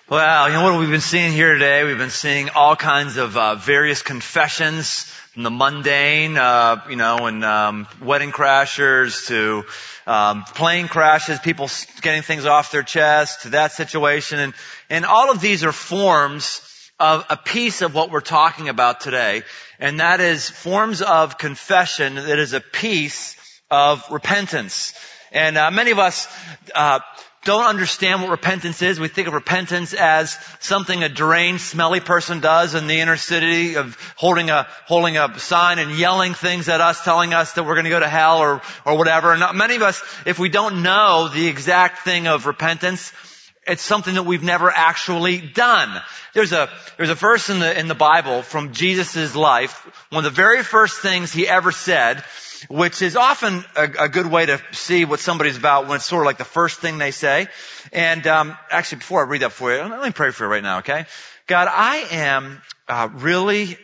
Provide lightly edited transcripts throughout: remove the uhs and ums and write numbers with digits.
Well, what have we been seeing here today? We've been seeing all kinds of various confessions from the mundane, and wedding crashers to plane crashes, people getting things off their chest, to that situation. And all of these are forms of a piece of what we're talking about today. And that is forms of confession that is a piece of repentance. And many of us don't understand what repentance is. We think of repentance as something a deranged, smelly person does in the inner city, of holding a sign and yelling things at us, telling us that we're going to go to hell or whatever. And many of us, if we don't know the exact thing of repentance, it's something that we've never actually done. There's a verse in the Bible from Jesus' life. One of the very first things he ever said, which is often a good way to see what somebody's about when it's sort of like the first thing they say. And actually, before I read that for you, let me pray for you right now, okay? God, I am really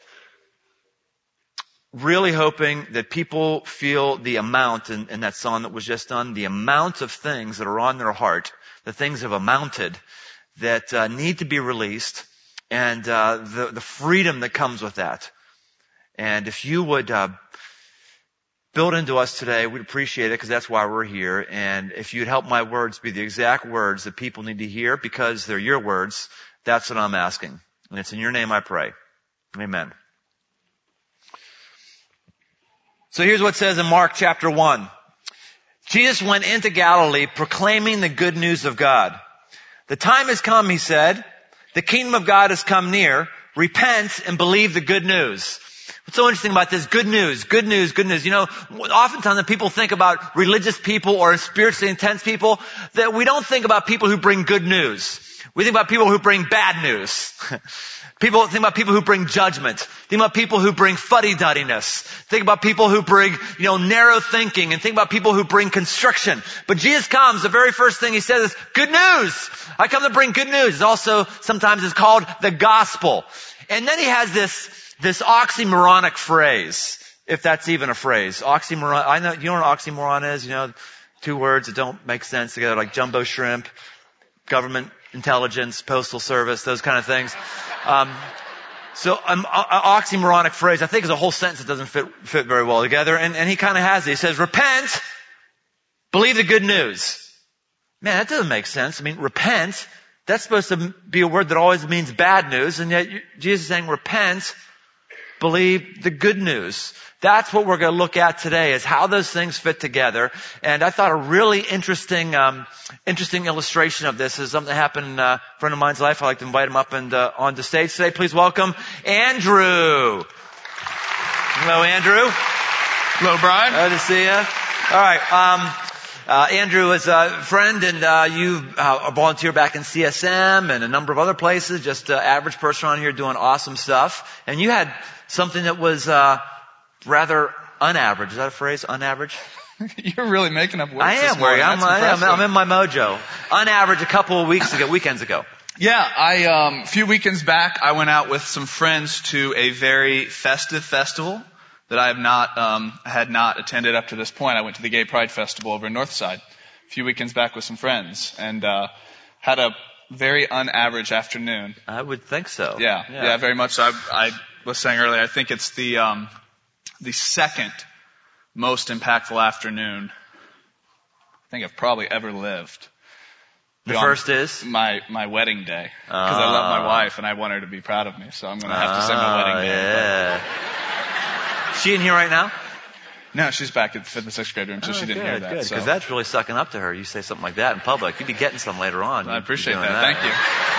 hoping that people feel the amount in that song that was just done, the amount of things that are on their heart, the things have amounted that need to be released, and the freedom that comes with that. And if you would build into us today, we'd appreciate it, because that's why we're here. And if you'd help my words be the exact words that people need to hear because they're your words, that's what I'm asking. And it's in your name I pray. Amen. So here's what it says in Mark chapter 1. Jesus went into Galilee proclaiming the good news of God. The time has come, he said. The kingdom of God has come near. Repent and believe the good news. What's so interesting about this? Good news, good news, good news. Oftentimes when people think about religious people or spiritually intense people, that we don't think about people who bring good news. We think about people who bring bad news. People think about people who bring judgment. Think about people who bring fuddy-duddiness. Think about people who bring, narrow thinking, and think about people who bring constriction. But Jesus comes, the very first thing he says is, good news! I come to bring good news. Sometimes it's called the gospel. And then he has this oxymoronic phrase, if that's even a phrase. Oxymoron, I know, you know what an oxymoron is? Two words that don't make sense together, like jumbo shrimp, government intelligence, postal service, those kind of things. So an oxymoronic phrase, I think, is a whole sentence that doesn't fit very well together. And he kind of has it. He says, repent, believe the good news. Man, that doesn't make sense. Repent, that's supposed to be a word that always means bad news. And yet Jesus is saying, repent, believe the good news. That's what we're going to look at today, is how those things fit together. And I thought a really interesting illustration of this is something that happened in a friend of mine's life. I'd like to invite him up and on the stage today. Please welcome Andrew. Hello, Andrew. Hello, Brian. Good to see you. All right. Andrew is a friend, and you volunteer back in CSM and a number of other places. Just an average person on here doing awesome stuff. And you had something that was rather unaverage. Is that a phrase? Unaverage? You're really making up words. I am. I'm in my mojo. Unaverage a couple of weekends ago. Yeah, a few weekends back, I went out with some friends to a very festive festival that I had not attended up to this point. I went to the Gay Pride Festival over in Northside a few weekends back with some friends, and had a very unaverage afternoon. I would think so. Yeah, very much. I was saying earlier, I think it's the second most impactful afternoon I think I've probably ever lived. The first is? My wedding day. Because I love my wife and I want her to be proud of me, so I'm going to have to say my wedding day. Yeah. Is she in here right now? No, she's back at the 5th and 6th grade room, so she didn't hear that. Good, because that's really sucking up to her. You say something like that in public. You'd be getting some later on. I appreciate that. Thank you.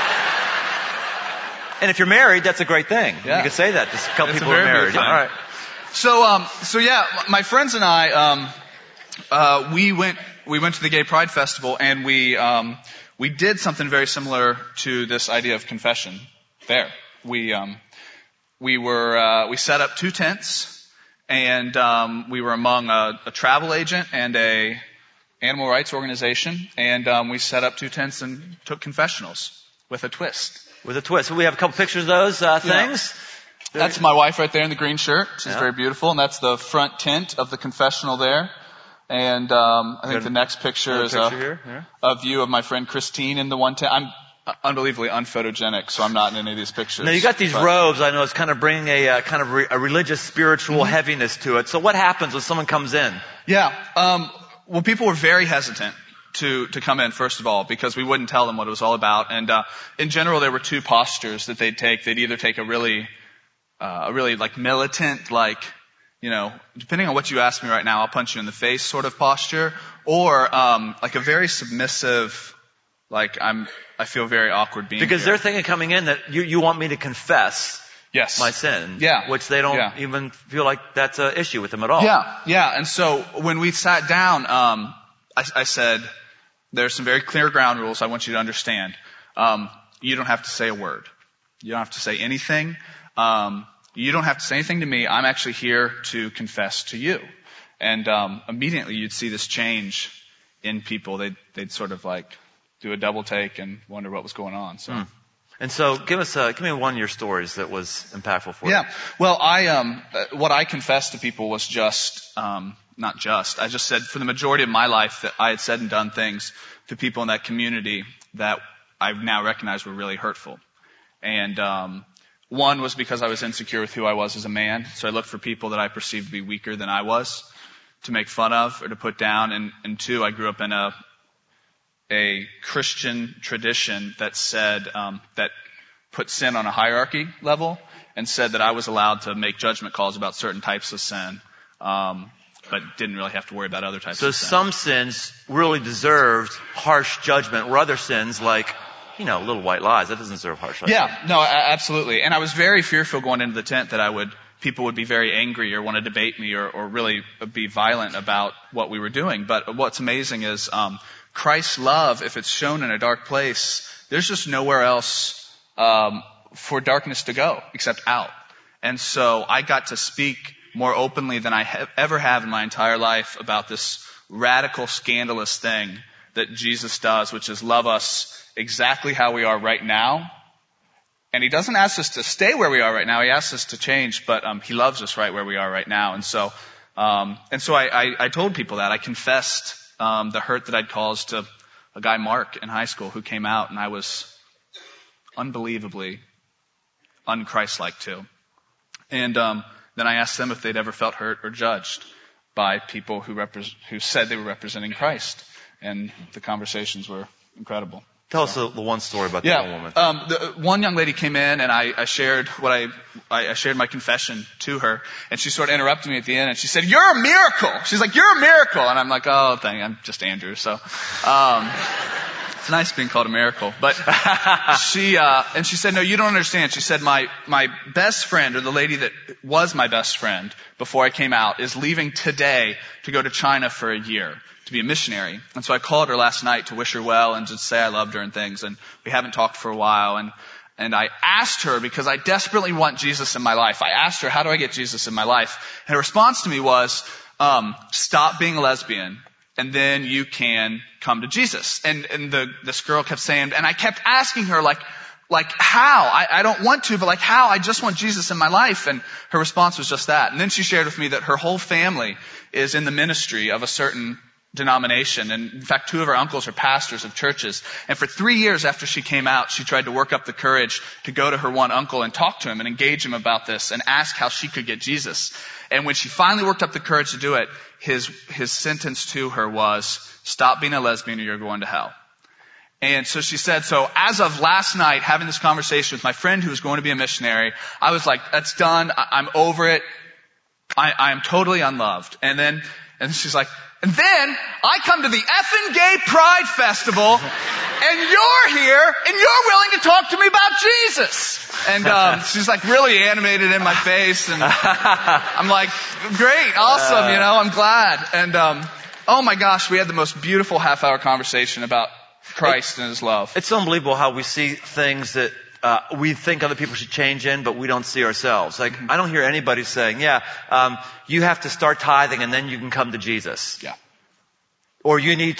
And if you're married, that's a great thing. Yeah. You can say that to a couple people who are married. All right. So yeah, my friends and I, we went to the Gay Pride Festival, and we did something very similar to this idea of confession there. We set up 2 tents, and we were among a travel agent and a animal rights organization, and we set up 2 tents and took confessionals with a twist. With a twist. So we have a couple pictures of those things. Yeah. That's my wife right there in the green shirt. She's very beautiful, and that's the front tent of the confessional there. And I think the next picture is a view of my friend Christine in the one tent. unbelievably unphotogenic, so I'm not in any of these pictures. Now you got these robes. I know it's kind of bringing a kind of a religious, spiritual heaviness to it. So what happens when someone comes in? Yeah. Well, people were very hesitant to come in, first of all, because we wouldn't tell them what it was all about. And in general, there were two postures that they'd take. They'd either take a really like militant, like, you know, depending on what you ask me right now, I'll punch you in the face sort of posture, or like a very submissive, like I feel very awkward being Because here. they're thinking coming in that you want me to confess Yes. my sin. Yeah. Which they don't even feel like that's an issue with them at all. Yeah. And so when we sat down, I said, there's some very clear ground rules I want you to understand. You don't have to say a word. You don't have to say anything. You don't have to say anything to me. I'm actually here to confess to you. And immediately you'd see this change in people. They'd sort of like do a double take and wonder what was going on. So. And so give me one of your stories that was impactful for you. Yeah. Well, what I confessed to people was I just said for the majority of my life that I had said and done things to people in that community that I now recognize were really hurtful. And, one was because I was insecure with who I was as a man. So I looked for people that I perceived to be weaker than I was to make fun of or to put down. And two, I grew up in a Christian tradition that said, that put sin on a hierarchy level and said that I was allowed to make judgment calls about certain types of sin, but didn't really have to worry about other types of sin. So some sins really deserved harsh judgment, where other sins like, little white lies, that doesn't deserve harsh judgment. Yeah, no, absolutely. And I was very fearful going into the tent that people would be very angry or want to debate me or really be violent about what we were doing. But what's amazing is, Christ's love, if it's shown in a dark place, there's just nowhere else for darkness to go except out. And so I got to speak more openly than I ever have in my entire life about this radical, scandalous thing that Jesus does, which is love us exactly how we are right now. And he doesn't ask us to stay where we are right now. He asks us to change, but he loves us right where we are right now. And so I told people that. I confessed the hurt that I'd caused to a guy, Mark, in high school who came out, and I was unbelievably un-Christ-like too. And then I asked them if they'd ever felt hurt or judged by people who said they were representing Christ. And the conversations were incredible. Tell us the one story about that one woman. One young lady came in and I shared I shared my confession to her, and she sort of interrupted me at the end and she said, "You're a miracle." She's like, "You're a miracle." And I'm like, "Oh, I'm just Andrew." So, it's nice being called a miracle. But she said, "No, you don't understand." She said, my best friend, or the lady that was my best friend before I came out, is leaving today to go to China for a year to be a missionary. And so I called her last night to wish her well and to say I loved her and things. And we haven't talked for a while. And I asked her, because I desperately want Jesus in my life, I asked her, how do I get Jesus in my life? And her response to me was, stop being a lesbian, and then you can come to Jesus. And this girl kept saying, and I kept asking her, like how? I don't want to, but like how? I just want Jesus in my life. And her response was just that. And then she shared with me that her whole family is in the ministry of a certain denomination. And in fact, two of her uncles are pastors of churches. And for 3 years after she came out, she tried to work up the courage to go to her one uncle and talk to him and engage him about this and ask how she could get Jesus. And when she finally worked up the courage to do it, his sentence to her was, stop being a lesbian or you're going to hell. And so she said, so as of last night, having this conversation with my friend who was going to be a missionary, I was like, that's done. I'm over it. I am totally unloved. And she's like, and then I come to the effing Gay Pride Festival and you're here and you're willing to talk to me about Jesus. And she's like really animated in my face, and I'm like, great, awesome, I'm glad. And oh my gosh, we had the most beautiful half-hour conversation about Christ and his love. It's unbelievable how we see things that we think other people should change in, but we don't see ourselves. Like, I don't hear anybody saying, you have to start tithing and then you can come to Jesus. Yeah. Or you need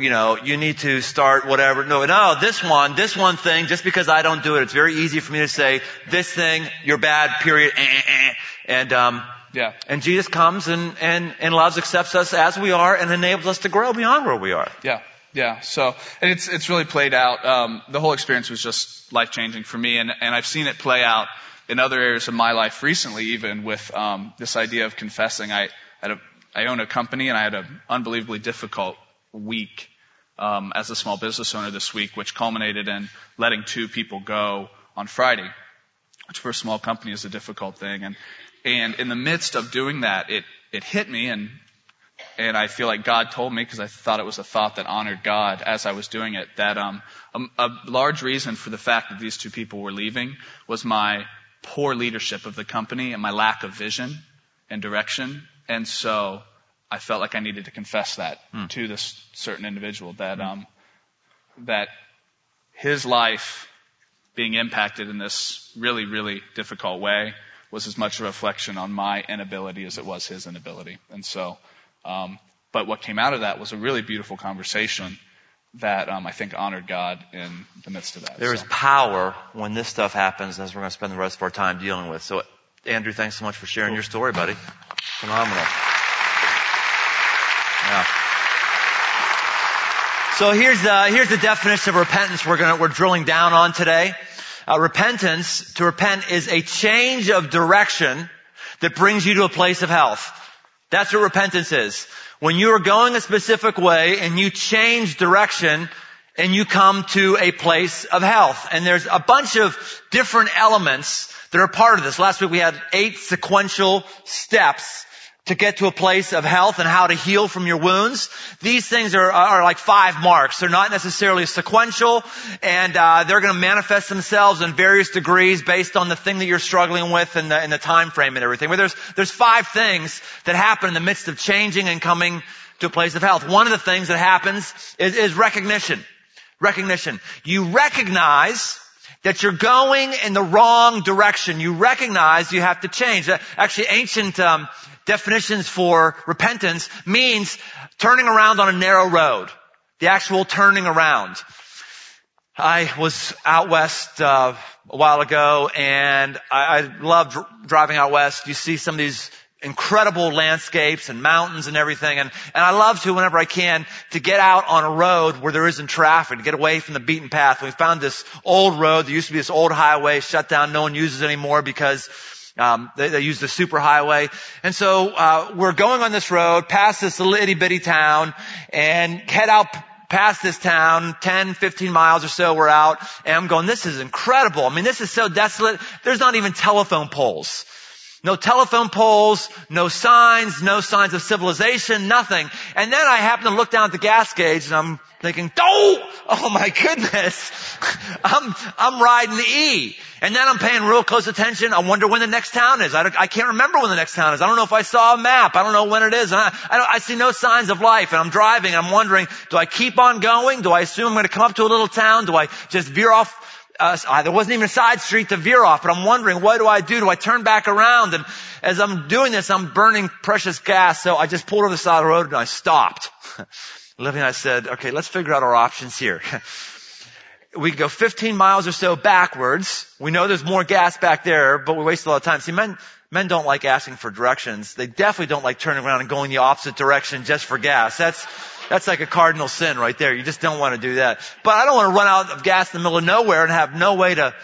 to start whatever. No, this one thing, just because I don't do it, it's very easy for me to say, this thing, you're bad, period, And Jesus comes and loves, accepts us as we are and enables us to grow beyond where we are. Yeah. Yeah. So, and it's really played out. The whole experience was just life-changing for me, and I've seen it play out in other areas of my life recently, even with this idea of confessing. I own a company, and I had an unbelievably difficult week as a small business owner this week, which culminated in letting 2 people go on Friday, which for a small company is a difficult thing. And in the midst of doing that, it hit me, and I feel like God told me, because I thought it was a thought that honored God as I was doing it, that a large reason for the fact that these 2 people were leaving was my poor leadership of the company and my lack of vision and direction. And so I felt like I needed to confess that to this certain individual, that his life being impacted in this really, really difficult way was as much a reflection on my inability as it was his inability. And so, but what came out of that was a really beautiful conversation that I think honored God in the midst of that. There is power when this stuff happens, as we're going to spend the rest of our time dealing with. So, Andrew, thanks so much for sharing your story, buddy. Phenomenal. Yeah. So here's the definition of repentance we're drilling down on today. Repentance, to repent, is a change of direction that brings you to a place of health. That's what repentance is. When you are going a specific way and you change direction and you come to a place of health. And there's a bunch of different elements that are part of this. Last week we had 8 sequential steps to get to a place of health and how to heal from your wounds. These things are like 5 marks. They're not necessarily sequential, and they're going to manifest themselves in various degrees based on the thing that you're struggling with and the time frame and everything. But there's 5 things that happen in the midst of changing and coming to a place of health. One of the things that happens is recognition. Recognition. You recognize that you're going in the wrong direction. You recognize you have to change. Actually, ancient definitions for repentance means turning around on a narrow road. The actual turning around. I was out west a while ago, and I love driving out west. You see some of these incredible landscapes and mountains and everything, and I love to, whenever I can, to get out on a road where there isn't traffic, to get away from the beaten path. We found this old road. There used to be this old highway shut down. No one uses it anymore because they use the super highway. And so we're going on this road past this little itty bitty town and head out past this town, 10, 15 miles or so we're out, and I'm going, this is incredible. I mean, this is so desolate. There's not even telephone poles. No telephone poles, no signs of civilization, nothing. And then I happen to look down at the gas gauge and I'm thinking, oh my goodness, I'm riding the E. And then I'm paying real close attention. I wonder when the next town is. I can't remember when the next town is. I don't know if I saw a map. I don't know when it is. And I see no signs of life. And I'm driving and I'm wondering, do I keep on going? Do I assume I'm going to come up to a little town? Do I just veer off? There wasn't even a side street to veer off, but I'm wondering, what do I do? Do I turn back around? And as I'm doing this, I'm burning precious gas. So I just pulled over the side of the road and I stopped. Livy and I said, okay, let's figure out our options here. We go 15 miles or so backwards. We know there's more gas back there, but we waste a lot of time. See, men don't like asking for directions. They definitely don't like turning around and going the opposite direction just for gas. That's like a cardinal sin right there. You just don't want to do that. But I don't want to run out of gas in the middle of nowhere and have no way to,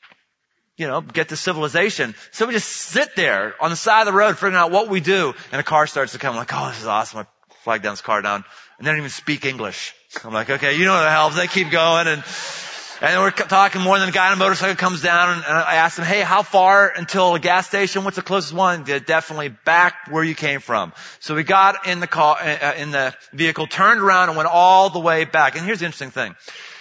get to civilization. So we just sit there on the side of the road figuring out what we do. And a car starts to come. I'm like, oh, this is awesome. I flag down this car down. And they don't even speak English. I'm like, okay, you know what helps. They keep going. And we're talking more, than a guy on a motorcycle comes down, and I asked him, hey, how far until a gas station? What's the closest one? Definitely back where you came from. So we got in the car, in the vehicle, turned around and went all the way back. And here's the interesting thing.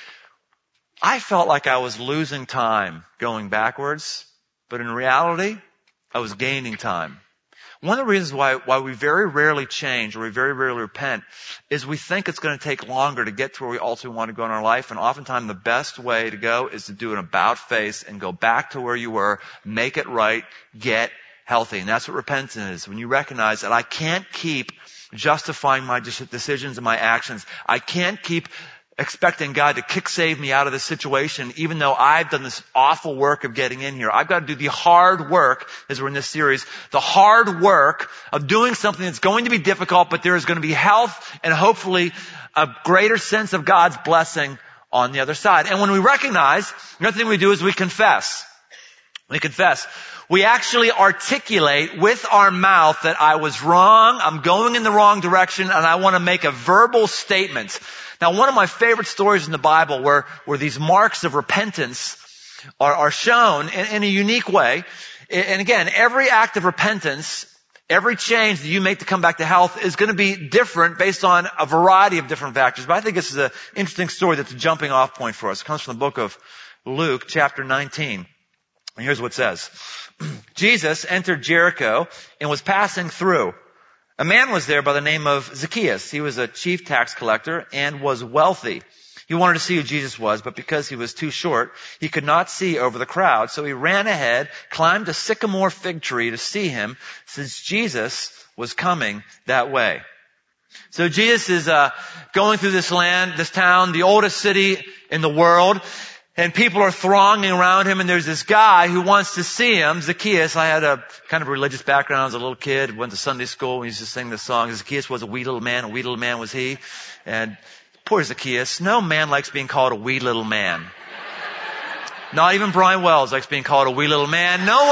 I felt like I was losing time going backwards, but in reality, I was gaining time. One of the reasons why we very rarely change or we very rarely repent is we think it's going to take longer to get to where we ultimately want to go in our life. And oftentimes the best way to go is to do an about face and go back to where you were, make it right, get healthy. And that's what repentance is. When you recognize that I can't keep justifying my decisions and my actions. I can't keep expecting God to save me out of this situation, even though I've done this awful work of getting in here. I've got to do the hard work, as we're in this series, the hard work of doing something that's going to be difficult, but there is going to be health and hopefully a greater sense of God's blessing on the other side. And when we recognize, another thing we do is we confess. We confess. We actually articulate with our mouth that I was wrong, I'm going in the wrong direction, and I want to make a verbal statement. Now, one of my favorite stories in the Bible where these marks of repentance are shown in a unique way. And again, every act of repentance, every change that you make to come back to health is going to be different based on a variety of different factors. But I think this is an interesting story that's a jumping off point for us. It comes from the book of Luke, chapter 19. And here's what it says. Jesus entered Jericho and was passing through. A man was there by the name of Zacchaeus. He was a chief tax collector and was wealthy. He wanted to see who Jesus was, but because he was too short, he could not see over the crowd. So he ran ahead, climbed a sycamore fig tree to see him, since Jesus was coming that way. So Jesus is going through this land, this town, the oldest city in the world. And people are thronging around him, and there's this guy who wants to see him, Zacchaeus. I had a kind of religious background as a little kid, went to Sunday school, and he used to sing this song. Zacchaeus was a wee little man was he. And poor Zacchaeus, no man likes being called a wee little man. Not even Brian Wells likes being called a wee little man. No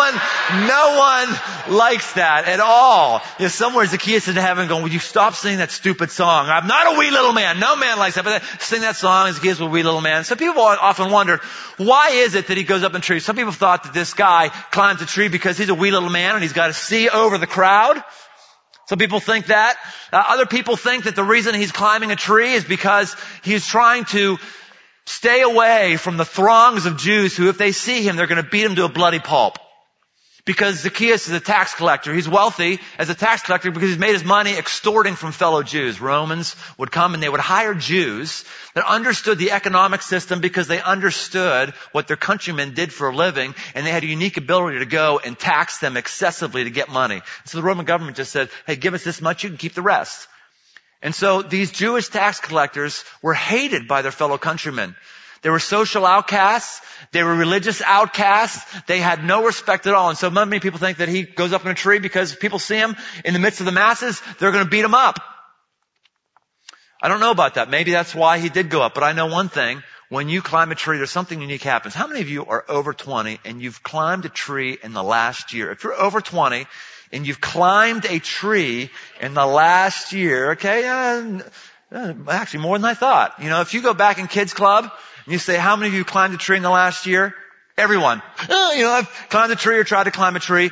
one likes that at all. You know, somewhere Zacchaeus in heaven going, would you stop singing that stupid song? I'm not a wee little man. No man likes that. But sing that song, Zacchaeus was a wee little man. So people often wondered, why is it that he goes up in a tree? Some people thought that this guy climbs a tree because he's a wee little man and he's got to see over the crowd. Some people think that. Other people think that the reason he's climbing a tree is because he's trying to stay away from the throngs of Jews who, if they see him, they're going to beat him to a bloody pulp. Because Zacchaeus is a tax collector. He's wealthy as a tax collector because he's made his money extorting from fellow Jews. Romans would come and they would hire Jews that understood the economic system because they understood what their countrymen did for a living, and they had a unique ability to go and tax them excessively to get money. So the Roman government just said, hey, give us this much, you can keep the rest. And so these Jewish tax collectors were hated by their fellow countrymen. They were social outcasts. They were religious outcasts. They had no respect at all. And so many people think that he goes up in a tree because people see him in the midst of the masses, they're going to beat him up. I don't know about that. Maybe that's why he did go up. But I know one thing. When you climb a tree, there's something unique happens. How many of you are over 20 and you've climbed a tree in the last year? If you're over 20, and you've climbed a tree in the last year, okay, actually more than I thought. You know, if you go back in kids club and you say, how many of you climbed a tree in the last year? Everyone. I've climbed a tree or tried to climb a tree.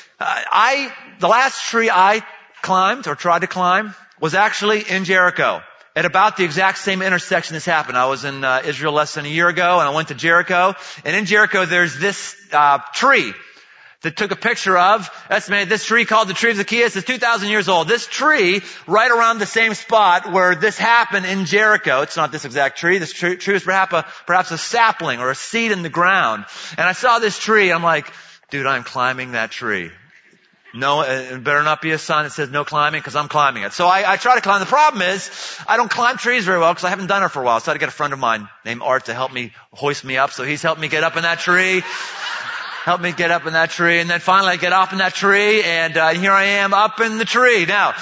The last tree I climbed or tried to climb was actually in Jericho. At about the exact same intersection this happened. I was in Israel less than a year ago, and I went to Jericho. And in Jericho, there's this tree that took a picture of, estimated this tree called the tree of Zacchaeus is 2,000 years old. This tree, right around the same spot where this happened in Jericho, it's not this exact tree, this tree is perhaps a sapling or a seed in the ground. And I saw this tree, I'm like, dude, I'm climbing that tree. No, it better not be a sign that says no climbing, because I'm climbing it. So I try to climb. The problem is, I don't climb trees very well because I haven't done it for a while. So I had to get a friend of mine named Art to help me hoist me up. So he's helped me get up in that tree. Help me get up in that tree. And then finally I get up in that tree, and here I am up in the tree. Now,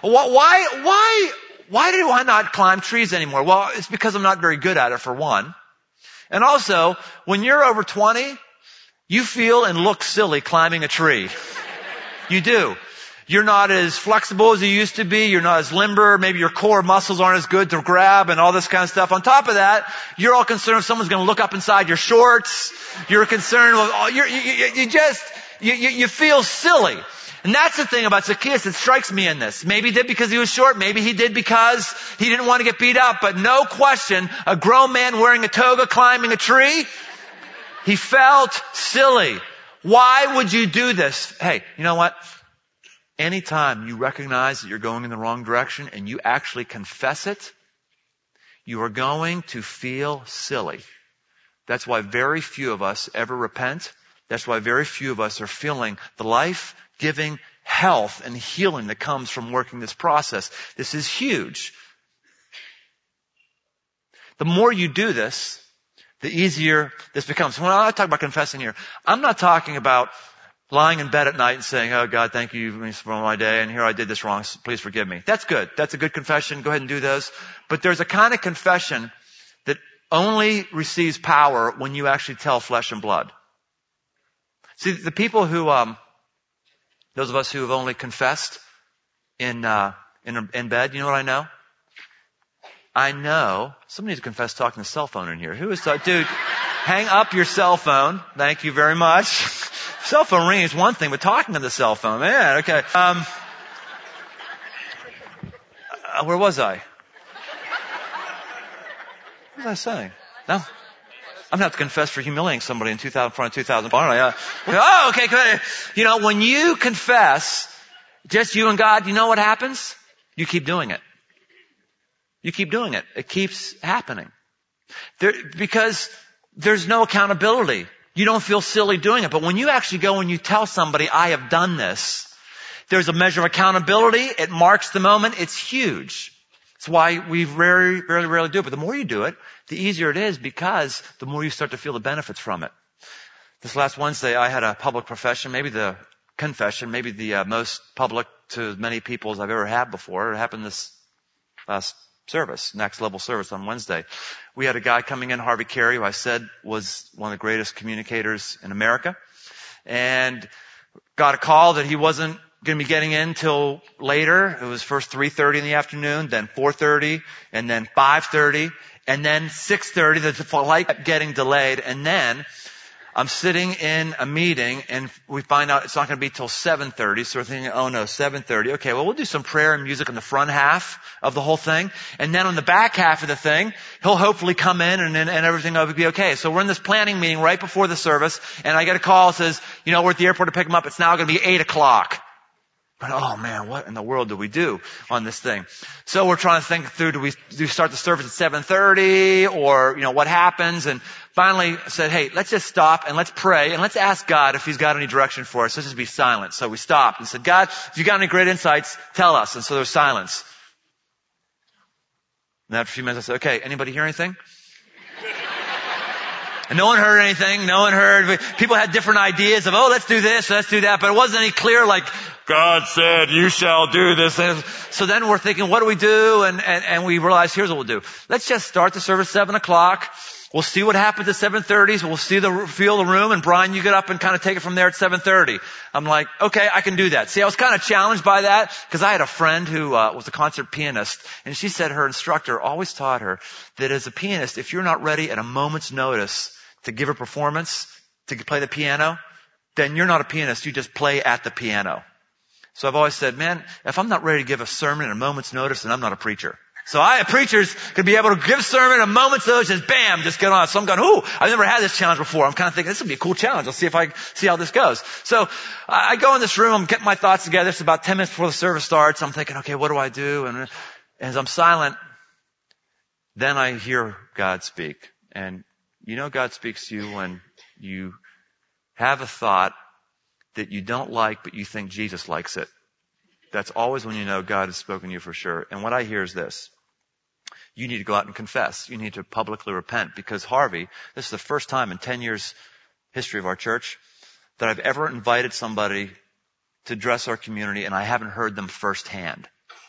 why do I not climb trees anymore? Well, it's because I'm not very good at it, for one. And also, when you're over 20, you feel and look silly climbing a tree. You do. You're not as flexible as you used to be. You're not as limber. Maybe your core muscles aren't as good to grab and all this kind of stuff. On top of that, you're all concerned if someone's going to look up inside your shorts. You're concerned with, you feel silly. And that's the thing about Zacchaeus that strikes me in this. Maybe he did because he was short. Maybe he did because he didn't want to get beat up. But no question, a grown man wearing a toga climbing a tree, he felt silly. Why would you do this? Hey, you know what? Anytime you recognize that you're going in the wrong direction and you actually confess it, you are going to feel silly. That's why very few of us ever repent. That's why very few of us are feeling the life-giving health and healing that comes from working this process. This is huge. The more you do this, the easier this becomes. When I talk about confessing here, I'm not talking about lying in bed at night and saying, oh God, thank you for my day, and here I did this wrong, so please forgive me. That's good. That's a good confession. Go ahead and do those. But there's a kind of confession that only receives power when you actually tell flesh and blood. See, the people who, those of us who have only confessed in bed, you know what I know? I know, somebody needs to confess talking to the cell phone in here. Who is that? Dude, hang up your cell phone. Thank you very much. Cell phone ringing is one thing, but talking to the cell phone, man, okay. Where was I? What was I saying? No. I'm going to have to confess for humiliating somebody in 2000, aren't I? Oh, okay, good. You know, when you confess, just you and God, you know what happens? You keep doing it. You keep doing it. It keeps happening. Because there's no accountability. You don't feel silly doing it. But when you actually go and you tell somebody, I have done this, there's a measure of accountability. It marks the moment. It's huge. It's why we rarely do it. But the more you do it, the easier it is, because the more you start to feel the benefits from it. This last Wednesday, I had a public confession, maybe the most public to as many people as I've ever had before. It happened this last service, next level service on Wednesday. We had a guy coming in, Harvey Carey, who I said was one of the greatest communicators in America, and got a call that he wasn't going to be getting in till later. It was first 3:30 in the afternoon, then 4:30, and then 5:30, and then 6:30. The flight kept getting delayed, and then I'm sitting in a meeting and we find out it's not going to be till 7:30. So we're thinking, oh no, 7:30. Okay, well, we'll do some prayer and music in the front half of the whole thing. And then on the back half of the thing, he'll hopefully come in and everything will be okay. So we're in this planning meeting right before the service, and I get a call that says, you know, we're at the airport to pick him up. It's now going to be 8 o'clock. But oh man, what in the world do we do on this thing? So we're trying to think through, do we start the service at 7:30, or, you know, what happens? And finally I said, hey, let's just stop and let's pray and let's ask God if He's got any direction for us. Let's just be silent. So we stopped and said, God, if you got any great insights, tell us. And so there was silence. And after a few minutes I said, okay, anybody hear anything? And no one heard anything. No one heard. People had different ideas of, oh, let's do this, let's do that. But it wasn't any clear, like, God said, you shall do this. So then we're thinking, what do we do? And we realized, here's what we'll do. Let's just start the service 7 o'clock. We'll see what happens at 7:30. So we'll feel the room. And Brian, you get up and kind of take it from there at 7:30. I'm like, okay, I can do that. See, I was kind of challenged by that because I had a friend who was a concert pianist. And she said her instructor always taught her that as a pianist, if you're not ready at a moment's notice to give a performance, to play the piano, then you're not a pianist. You just play at the piano. So I've always said, man, if I'm not ready to give a sermon at a moment's notice, then I'm not a preacher. So preachers could be able to give a sermon at a moment's notice, just bam, just get on. So I'm going, ooh, I've never had this challenge before. I'm kind of thinking, this would be a cool challenge. I'll see how this goes. So I go in this room, I'm getting my thoughts together. It's about 10 minutes before the service starts. I'm thinking, okay, what do I do? And as I'm silent, then I hear God speak. And you know God speaks to you when you have a thought that you don't like, but you think Jesus likes it. That's always when you know God has spoken to you for sure. And what I hear is this. You need to go out and confess. You need to publicly repent, because Harvey, this is the first time in 10 years history of our church that I've ever invited somebody to address our community and I haven't heard them firsthand.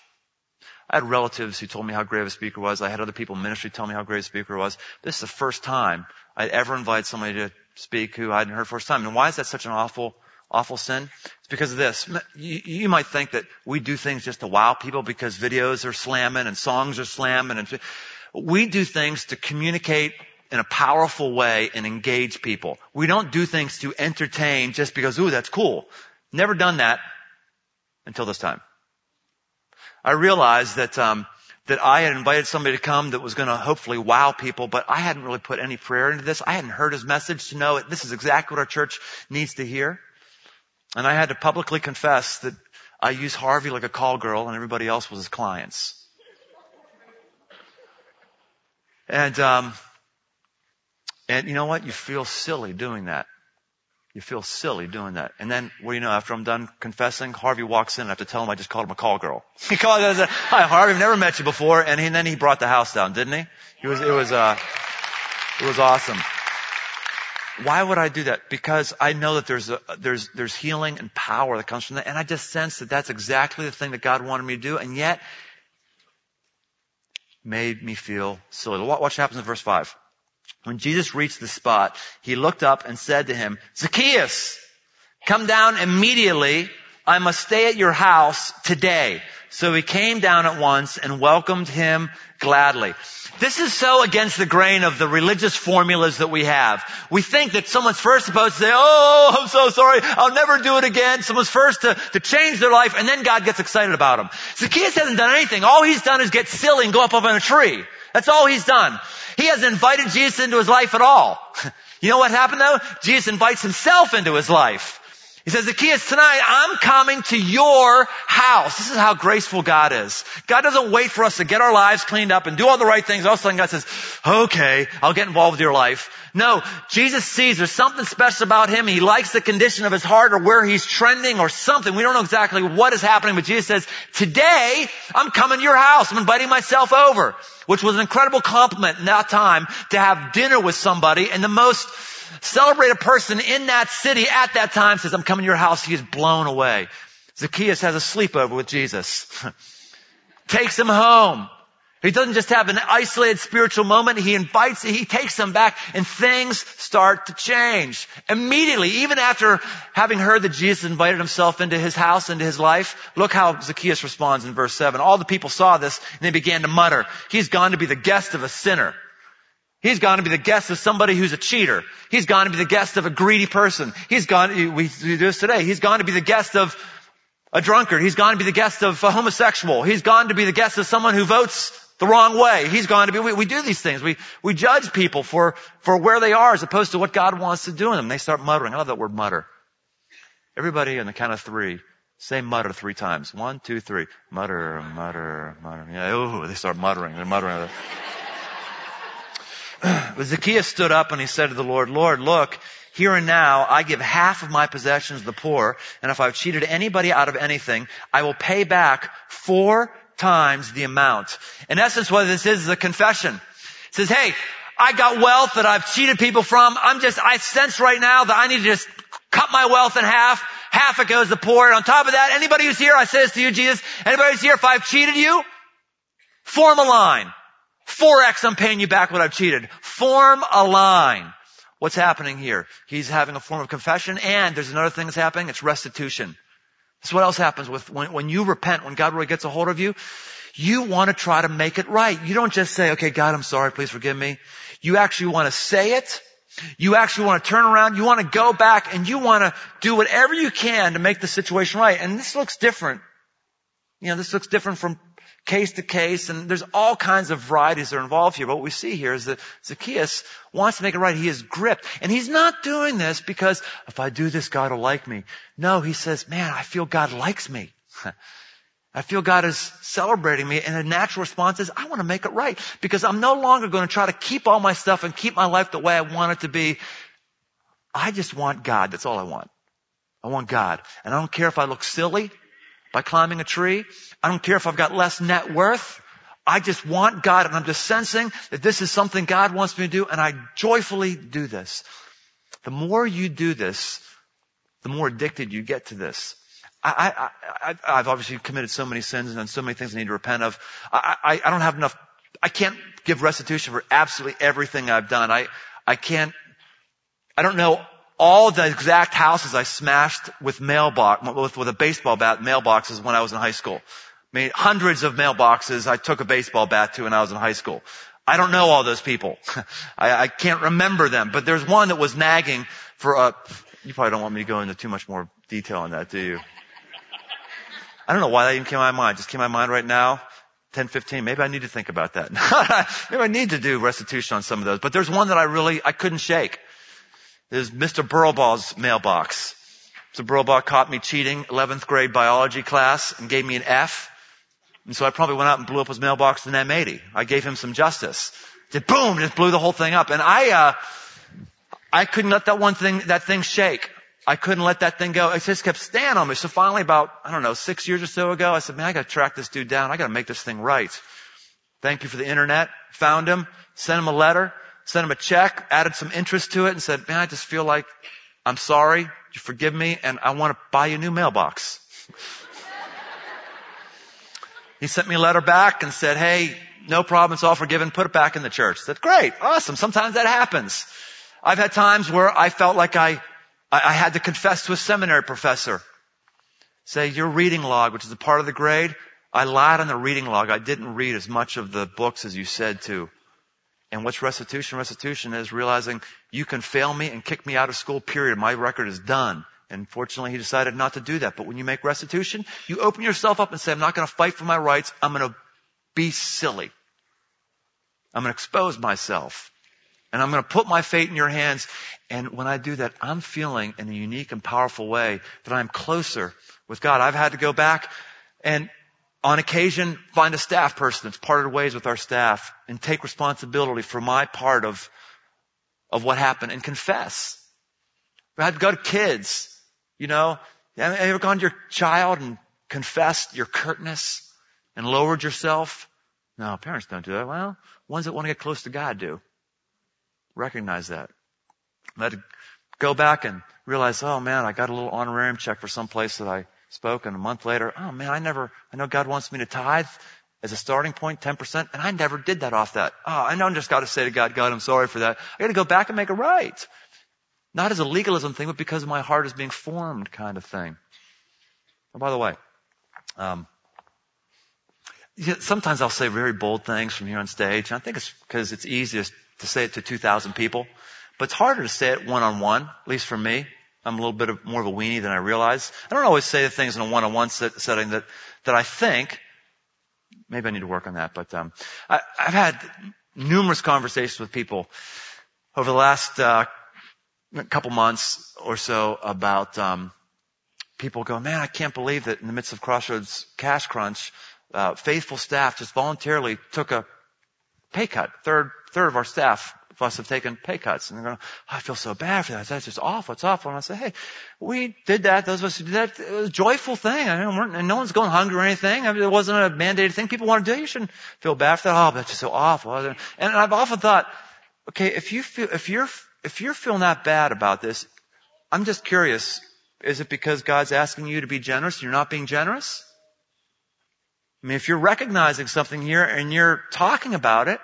I had relatives who told me how great of a speaker was. I had other people in ministry tell me how great a speaker was. This is the first time I'd ever invited somebody to speak who I hadn't heard first time. And why is that such an awful sin? It's because of this. You might think that we do things just to wow people because videos are slamming and songs are slamming. And we do things to communicate in a powerful way and engage people. We don't do things to entertain just because, ooh, that's cool. Never done that until this time. I realized that I had invited somebody to come that was going to hopefully wow people, but I hadn't really put any prayer into this. I hadn't heard his message to know this is exactly what our church needs to hear. And I had to publicly confess that I used Harvey like a call girl and everybody else was his clients. And you know what? You feel silly doing that. You feel silly doing that. And then, well, after I'm done confessing, Harvey walks in and I have to tell him I just called him a call girl. He called and said, "Hi, Harvey, I've never met you before." And then he brought the house down, didn't he? It was awesome. Why would I do that? Because I know that there's healing and power that comes from that. And I just sense that that's exactly the thing that God wanted me to do. And yet, made me feel silly. Watch what happens in verse 5. When Jesus reached the spot, he looked up and said to him, "Zacchaeus, come down immediately. I must stay at your house today." So he came down at once and welcomed him gladly. This is so against the grain of the religious formulas that we have. We think that someone's first supposed to say, "Oh, I'm so sorry, I'll never do it again." Someone's first to change their life, and then God gets excited about them. Zacchaeus hasn't done anything. All he's done is get silly and go up on a tree. That's all he's done. He hasn't invited Jesus into his life at all. You know what happened though? Jesus invites himself into his life. He says, "Zacchaeus, tonight I'm coming to your house." This is how graceful God is. God doesn't wait for us to get our lives cleaned up and do all the right things. All of a sudden God says, "Okay, I'll get involved with your life." No, Jesus sees there's something special about him. He likes the condition of his heart or where he's trending or something. We don't know exactly what is happening, but Jesus says, "Today I'm coming to your house. I'm inviting myself over," which was an incredible compliment in that time to have dinner with somebody. And the most celebrated person in that city at that time says, "I'm coming to your house." He is blown away. Zacchaeus has a sleepover with Jesus. Takes him home. He doesn't just have an isolated spiritual moment. He takes him back, and things start to change. Immediately, even after having heard that Jesus invited himself into his house, into his life, look how Zacchaeus responds in verse 7. All the people saw this, and they began to mutter, "He's gone to be the guest of a sinner. He's gone to be the guest of somebody who's a cheater. He's gone to be the guest of a greedy person. We do this today. He's gone to be the guest of a drunkard. He's gone to be the guest of a homosexual. He's gone to be the guest of someone who votes the wrong way. He's gone to be," we do these things. We judge people for where they are as opposed to what God wants to do in them. They start muttering. I love that word mutter. Everybody on the count of 3, say mutter 3 times. 1, 2, 3. Mutter, mutter, mutter. Yeah, they start muttering. They're muttering. But Zacchaeus stood up and he said to the Lord, "Lord, look, here and now I give half of my possessions to the poor, and if I've cheated anybody out of anything, I will pay back 4 times the amount." In essence, what this is a confession. It says, "Hey, I got wealth that I've cheated people from. I sense right now that I need to just cut my wealth in half. Half it goes to the poor. And on top of that, anybody who's here, I say this to you, Jesus, anybody who's here, if I've cheated you, form a line. 4x, I'm paying you back what I've cheated. Form a line." What's happening here? He's having a form of confession, and there's another thing that's happening. It's restitution. This is what else happens when you repent, when God really gets a hold of you. You want to try to make it right. You don't just say, "Okay, God, I'm sorry, please forgive me." You actually want to say it. You actually want to turn around. You want to go back, and you want to do whatever you can to make the situation right. And this looks different. This looks different from case to case, and there's all kinds of varieties that are involved here. But what we see here is that Zacchaeus wants to make it right. He is gripped. And he's not doing this because if I do this, God will like me. No, he says, "Man, I feel God likes me. I feel God is celebrating me." And a natural response is, I want to make it right because I'm no longer going to try to keep all my stuff and keep my life the way I want it to be. I just want God. That's all I want. I want God. And I don't care if I look silly by climbing a tree. I don't care if I've got less net worth. I just want God, and I'm just sensing that this is something God wants me to do, and I joyfully do this. The more you do this, the more addicted you get to this. I've obviously committed so many sins and done so many things I need to repent of. I don't have enough. I can't give restitution for absolutely everything I've done. I don't know all the exact houses I smashed with a baseball bat mailboxes when I was in high school. I mean, hundreds of mailboxes I took a baseball bat to when I was in high school. I don't know all those people. I can't remember them, but there's one that was nagging for you probably don't want me to go into too much more detail on that, do you? I don't know why that even came to my mind. Just came to my mind right now. 10:15. Maybe I need to think about that. Maybe I need to do restitution on some of those. But there's one that I couldn't shake. There's Mr. Burlball's mailbox. Mr. Burlball caught me cheating 11th grade biology class and gave me an F. And so I probably went out and blew up his mailbox with an M80. I gave him some justice. Did boom, just blew the whole thing up. And I couldn't let that thing shake. I couldn't let that thing go. It just kept staying on me. So finally about, 6 years or so ago, I said, man, I got to track this dude down. I got to make this thing right. Thank you for the internet. Found him, sent him a letter, sent him a check, added some interest to it and said, man, I just feel like I'm sorry. You forgive me and I want to buy you a new mailbox. He sent me a letter back and said, hey, no problem. It's all forgiven. Put it back in the church. I said, great. Awesome. Sometimes that happens. I've had times where I felt like I had to confess to a seminary professor. Say, your reading log, which is a part of the grade, I lied on the reading log. I didn't read as much of the books as you said to. And what's restitution? Restitution is realizing you can fail me and kick me out of school, period. My record is done. And fortunately, he decided not to do that. But when you make restitution, you open yourself up and say, I'm not going to fight for my rights. I'm going to be silly. I'm going to expose myself. And I'm going to put my fate in your hands. And when I do that, I'm feeling in a unique and powerful way that I'm closer with God. I've had to go back and on occasion find a staff person that's parted ways with our staff and take responsibility for my part of what happened and confess. I had to go to kids, Have you ever gone to your child and confessed your curtness and lowered yourself? No, parents don't do that. Well, ones that want to get close to God do. Recognize that. I had to go back and realize, oh man, I got a little honorarium check for some place that I spoke, and a month later, oh man, I know God wants me to tithe as a starting point, 10%, and I never did that off that. Oh, I know I just got to say to God, I'm sorry for that. I got to go back and make it right. Not as a legalism thing, but because my heart is being formed kind of thing. Oh, by the way, sometimes I'll say very bold things from here on stage, and I think it's because it's easiest to say it to 2,000 people, but it's harder to say it one-on-one, at least for me. I'm a little bit more of a weenie than I realize. I don't always say the things in a one-on-one setting that I think. Maybe I need to work on that. But I've had numerous conversations with people over the last couple months or so about people going, man, I can't believe that in the midst of Crossroads Cash Crunch, faithful staff just voluntarily took a pay cut. Third of our staff of us have taken pay cuts. And they're going, oh, I feel so bad for that. That's just awful. It's awful. And I say, hey, we did that. Those of us who did that, it was a joyful thing. And no one's going hungry or anything. It wasn't a mandated thing. People want to do it. You shouldn't feel bad for that. Oh, that's just so awful. And I've often thought, okay, if you're feeling that bad about this, I'm just curious, is it because God's asking you to be generous and you're not being generous? I mean, if you're recognizing something here and you're talking about it,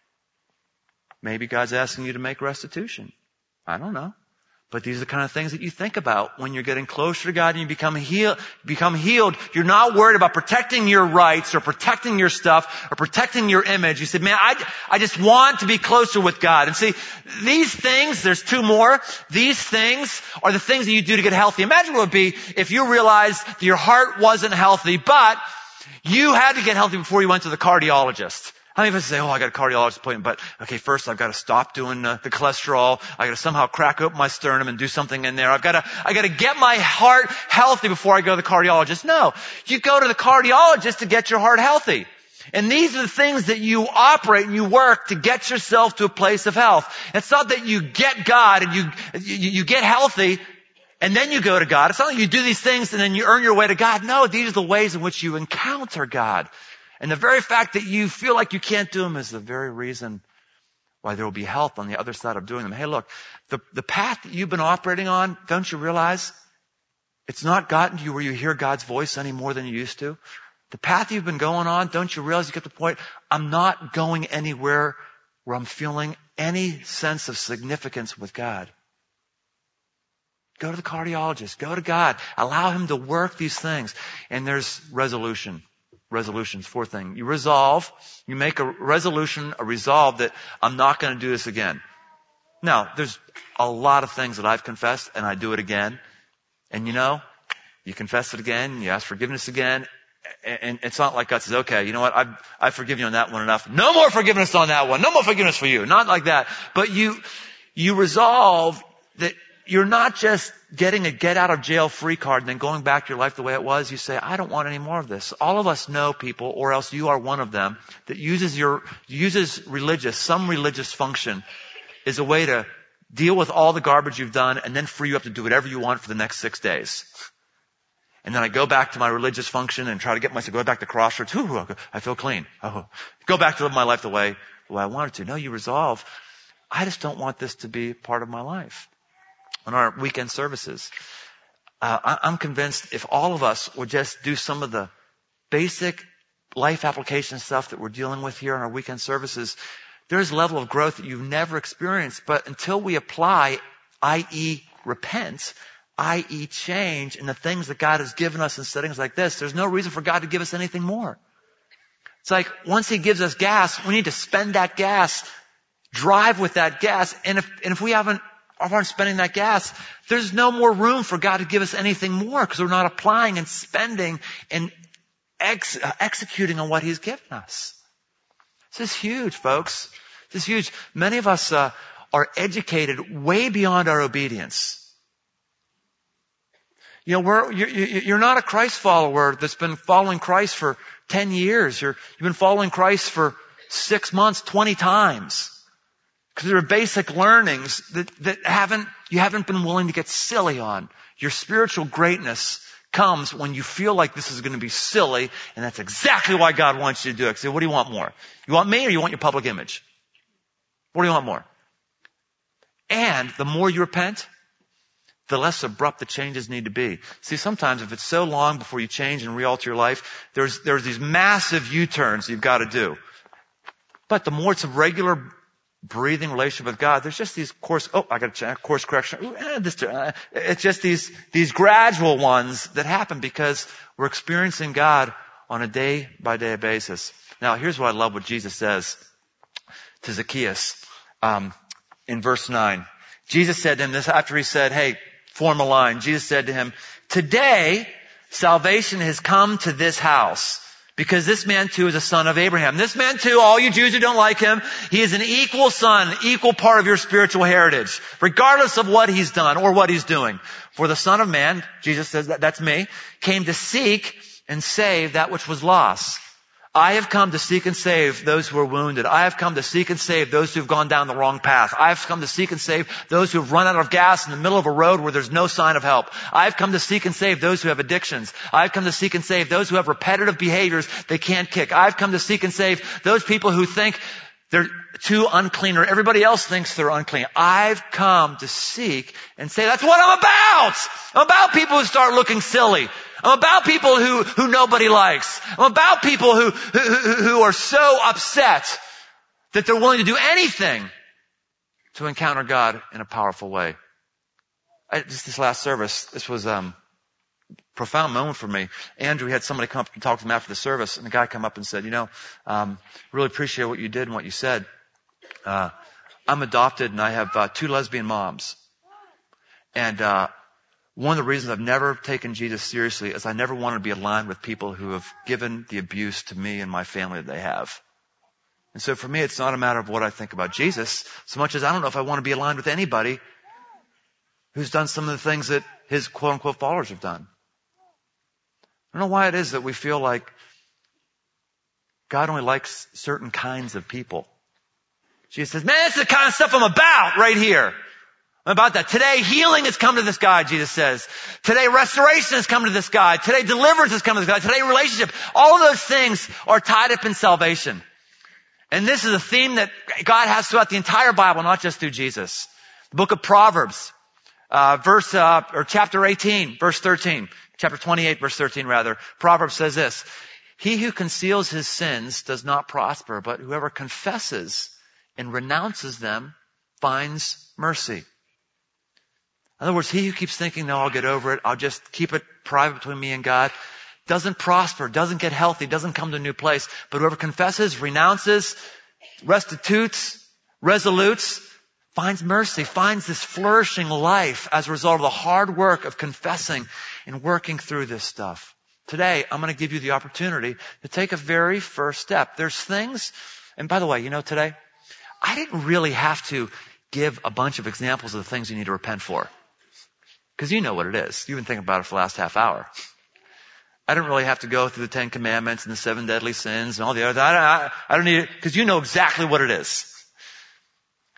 maybe God's asking you to make restitution. I don't know. But these are the kind of things that you think about when you're getting closer to God and you become healed. You're not worried about protecting your rights or protecting your stuff or protecting your image. You say, man, I just want to be closer with God. And see, these things, there's two more. These things are the things that you do to get healthy. Imagine what it would be if you realized that your heart wasn't healthy, but you had to get healthy before you went to the cardiologist. How many of us say, oh, I got a cardiologist appointment, but okay, first I've got to stop doing the cholesterol. I got to somehow crack open my sternum and do something in there. I got to get my heart healthy before I go to the cardiologist. No, you go to the cardiologist to get your heart healthy. And these are the things that you operate and you work to get yourself to a place of health. It's not that you get God and you get healthy and then you go to God. It's not that you do these things and then you earn your way to God. No, these are the ways in which you encounter God. And the very fact that you feel like you can't do them is the very reason why there will be health on the other side of doing them. Hey, look, the path that you've been operating on, don't you realize it's not gotten to you where you hear God's voice any more than you used to? The path you've been going on, don't you realize you get to the point, I'm not going anywhere where I'm feeling any sense of significance with God. Go to the cardiologist. Go to God. Allow Him to work these things. And there's resolutions. Fourth thing. You make a resolution, a resolve that I'm not going to do this again. Now, there's a lot of things that I've confessed and I do it again. And you confess it again, you ask forgiveness again. And it's not like God says, okay, you know what? I've forgiven you on that one enough. No more forgiveness on that one. No more forgiveness for you. Not like that. But you resolve that you're not just getting a get out of jail free card and then going back to your life the way it was. You say, I don't want any more of this. All of us know people, or else you are one of them, that uses some religious function as a way to deal with all the garbage you've done, and then free you up to do whatever you want for the next 6 days. And then I go back to my religious function and try to get myself, go back to Crossroads. Ooh, I feel clean. Oh, go back to live my life the way I wanted to. No, you resolve. I just don't want this to be part of my life. On our weekend services, I'm convinced if all of us would just do some of the basic life application stuff that we're dealing with here on our weekend services, there's a level of growth that you've never experienced. But until we apply, i.e. repent, i.e. change in the things that God has given us in settings like this, there's no reason for God to give us anything more. It's like once He gives us gas, we need to spend that gas, drive with that gas. And if we aren't spending that gas, there's no more room for God to give us anything more because we're not applying and spending and executing on what He's given us. This is huge, folks. This is huge. Many of us are educated way beyond our obedience. You know, you're not a Christ follower that's been following Christ for 10 years. You've been following Christ for 6 months, 20 times. Because there are basic learnings that you haven't been willing to get silly on. Your spiritual greatness comes when you feel like this is going to be silly, and that's exactly why God wants you to do it. So what do you want more? You want me or you want your public image? What do you want more? And the more you repent, the less abrupt the changes need to be. See, sometimes if it's so long before you change and re-alter your life, there's these massive U-turns you've got to do. But the more it's a regular breathing relationship with God, there's just these course correction. It's just these gradual ones that happen because we're experiencing God on a day by day basis. Now, here's what I love what Jesus says to Zacchaeus, in verse 9. Jesus said to him this after He said, hey, form a line. Jesus said to him, today salvation has come to this house. Because this man too is a son of Abraham. This man too, all you Jews who don't like him, he is an equal son, equal part of your spiritual heritage, regardless of what he's done or what he's doing. For the Son of Man, Jesus says that's me, came to seek and save that which was lost. I have come to seek and save those who are wounded. I have come to seek and save those who have gone down the wrong path. I have come to seek and save those who have run out of gas in the middle of a road where there's no sign of help. I have come to seek and save those who have addictions. I have come to seek and save those who have repetitive behaviors they can't kick. I have come to seek and save those people who think they're too unclean or everybody else thinks they're unclean. I've come to seek and say, that's what I'm about. I'm about people who start looking silly. I'm about people who nobody likes. I'm about people who are so upset that they're willing to do anything to encounter God in a powerful way. Just this last service, this was a profound moment for me. Andrew had somebody come up and talk to him after the service, and the guy come up and said, really appreciate what you did and what you said. I'm adopted and I have 2 lesbian moms. And one of the reasons I've never taken Jesus seriously is I never wanted to be aligned with people who have given the abuse to me and my family that they have. And so for me, it's not a matter of what I think about Jesus so much as I don't know if I want to be aligned with anybody who's done some of the things that His quote-unquote followers have done. I don't know why it is that we feel like God only likes certain kinds of people. Jesus says, man, that's the kind of stuff I'm about right here. I'm about that. Today, healing has come to this guy, Jesus says. Today, restoration has come to this guy. Today, deliverance has come to this guy. Today, relationship. All of those things are tied up in salvation. And this is a theme that God has throughout the entire Bible, not just through Jesus. The book of Proverbs, chapter 18, verse 13. Chapter 28, verse 13, rather. Proverbs says this, he who conceals his sins does not prosper, but whoever confesses and renounces them finds mercy. In other words, he who keeps thinking, no, I'll get over it, I'll just keep it private between me and God, doesn't prosper, doesn't get healthy, doesn't come to a new place. But whoever confesses, renounces, restitutes, resolutes, finds mercy, finds this flourishing life as a result of the hard work of confessing and working through this stuff. Today, I'm going to give you the opportunity to take a very first step. There's things, and by the way, today, I didn't really have to give a bunch of examples of the things you need to repent for. Because you know what it is. You've been thinking about it for the last half hour. I didn't really have to go through the 10 Commandments and the 7 deadly sins and all the other. I don't need it, because you know exactly what it is.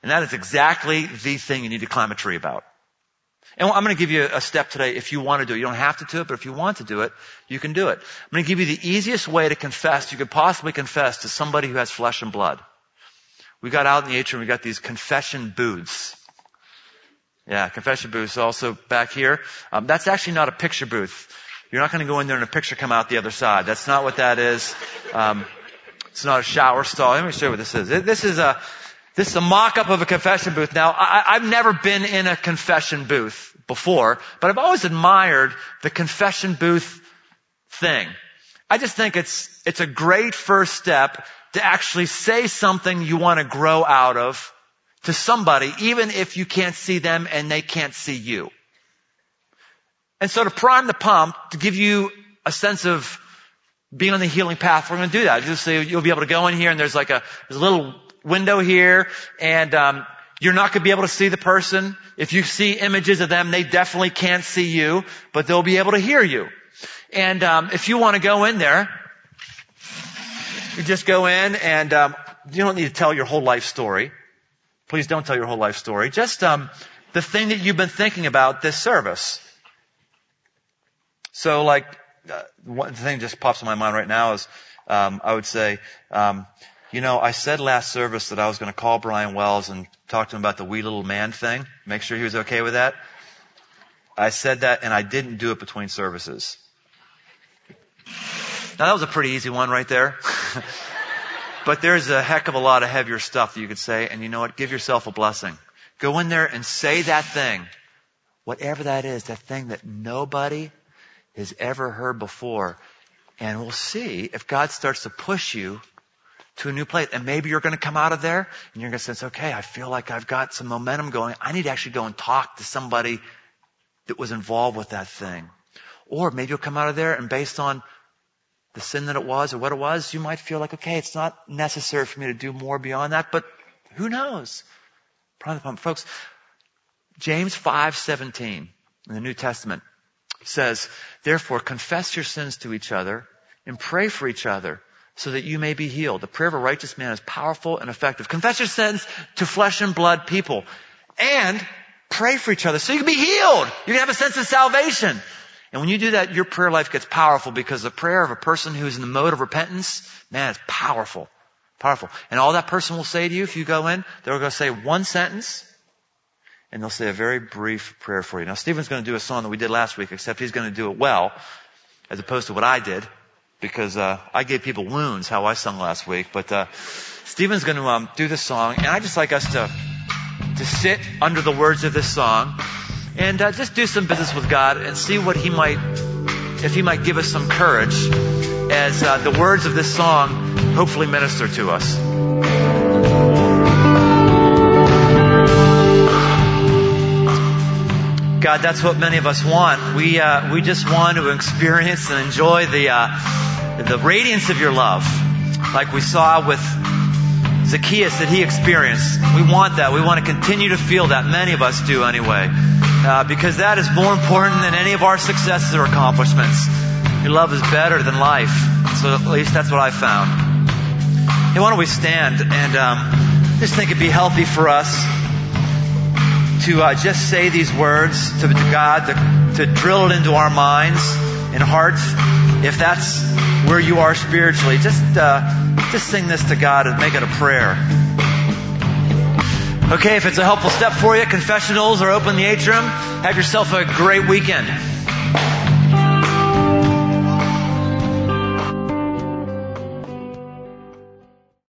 And that is exactly the thing you need to climb a tree about. And I'm going to give you a step today if you want to do it. You don't have to do it, but if you want to do it, you can do it. I'm going to give you the easiest way to confess you could possibly confess to somebody who has flesh and blood. We got out in the atrium, we got these confession booths. Yeah, confession booths also back here. That's actually not a picture booth. You're not going to go in there and a picture come out the other side. That's not what that is. It's not a shower stall. Let me show you what this is. This is a mock-up of a confession booth. Now, I've never been in a confession booth before, but I've always admired the confession booth thing. I just think it's a great first step to actually say something you want to grow out of to somebody, even if you can't see them and they can't see you. And so to prime the pump, to give you a sense of being on the healing path, we're going to do that. Just so you'll be able to go in here and there's a little window here, and you're not going to be able to see the person. If you see images of them, they definitely can't see you, but they'll be able to hear you. And if you want to go in there, you just go in, and you don't need to tell your whole life story. Please don't tell your whole life story. Just the thing that you've been thinking about this service. So one thing just pops in my mind right now is I would say, I said last service that I was going to call Brian Wells and talk to him about the wee little man thing. Make sure he was okay with that. I said that, and I didn't do it between services. Now, that was a pretty easy one right there. But there's a heck of a lot of heavier stuff that you could say, and you know what? Give yourself a blessing. Go in there and say that thing. Whatever that is, that thing that nobody has ever heard before. And we'll see if God starts to push you to a new place. And maybe you're going to come out of there and you're going to sense, okay, I feel like I've got some momentum going. I need to actually go and talk to somebody that was involved with that thing. Or maybe you'll come out of there and based on the sin that it was or what it was, you might feel like, okay, it's not necessary for me to do more beyond that, but who knows? Folks, James 5:17 in the New Testament says, therefore confess your sins to each other and pray for each other so that you may be healed. The prayer of a righteous man is powerful and effective. Confess your sins to flesh and blood people and pray for each other so you can be healed. You can have a sense of salvation. And when you do that, your prayer life gets powerful because the prayer of a person who is in the mode of repentance, man, it's powerful. Powerful. And all that person will say to you if you go in, they're going to say one sentence and they'll say a very brief prayer for you. Now, Stephen's going to do a song that we did last week, except he's going to do it well as opposed to what I did because I gave people wounds how I sung last week. But Stephen's going to do this song, and I'd just like us to sit under the words of this song and just do some business with God and see what if He might give us some courage as the words of this song hopefully minister to us. God, that's what many of us want. We just want to experience and enjoy the radiance of your love, like we saw with Zacchaeus that he experienced. We want that. We want to continue to feel that. Many of us do anyway. Because that is more important than any of our successes or accomplishments. Your love is better than life. So at least that's what I found. Hey, why don't we stand and just think it'd be healthy for us to just say these words to God, to drill it into our minds and hearts. If that's where you are spiritually, just sing this to God and make it a prayer. Okay, if it's a helpful step for you, confessionals are open in the atrium. Have yourself a great weekend.